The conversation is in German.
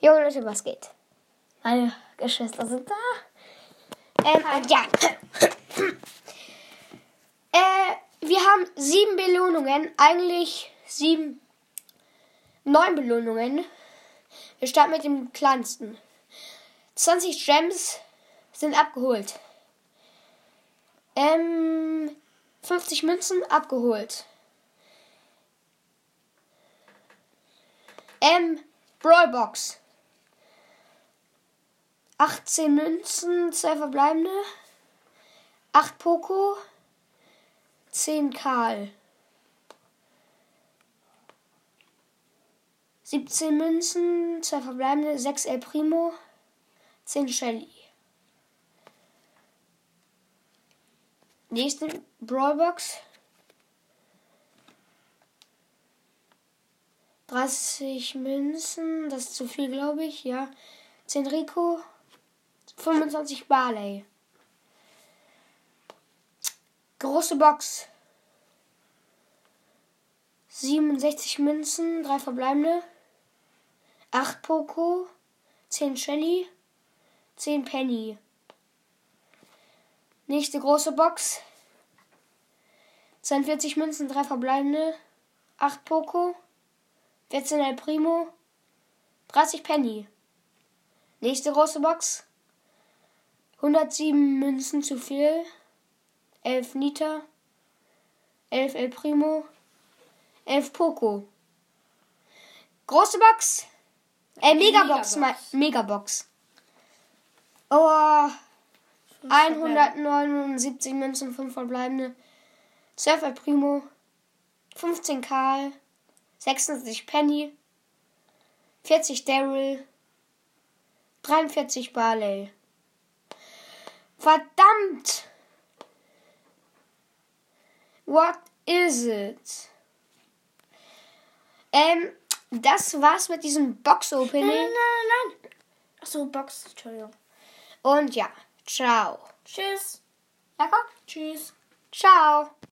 Jo Leute, was geht? Meine Geschwister sind da. Und ja. Wir haben 7 Belohnungen. Eigentlich 9 Belohnungen. Wir starten mit dem kleinsten. 20 Gems sind abgeholt. 50 Münzen abgeholt. Brawlbox. 18 Münzen, 2 verbleibende. 8 Poco. 10 Karl. 17 Münzen, 2 verbleibende. 6 El Primo. 10 Shelly. Nächste Brawlbox. 30 Münzen, das ist zu viel, glaube ich, ja. 10 Rico, 25 Barley. Große Box. 67 Münzen, 3 verbleibende. 8 Poco, 10 Shelly, 10 Penny. Nächste große Box. 42 Münzen, 3 verbleibende. 8 Poco, 14 El Primo, 30 Penny. Nächste große Box. 107 Münzen zu viel. 11 Nita. 11 El Primo. 11 Poco. Große Box. Megabox. Megabox. Oh. 179 Münzen, 5 verbleibende. 12 El Primo. 15 Karl. 76 Penny, 40 Daryl, 43 Barley. Verdammt! What is it? Das war's mit diesem Box-Opening. Nein. Achso, Box, Entschuldigung. Und ja, ciao. Tschüss. Ja, komm. Tschüss. Ciao.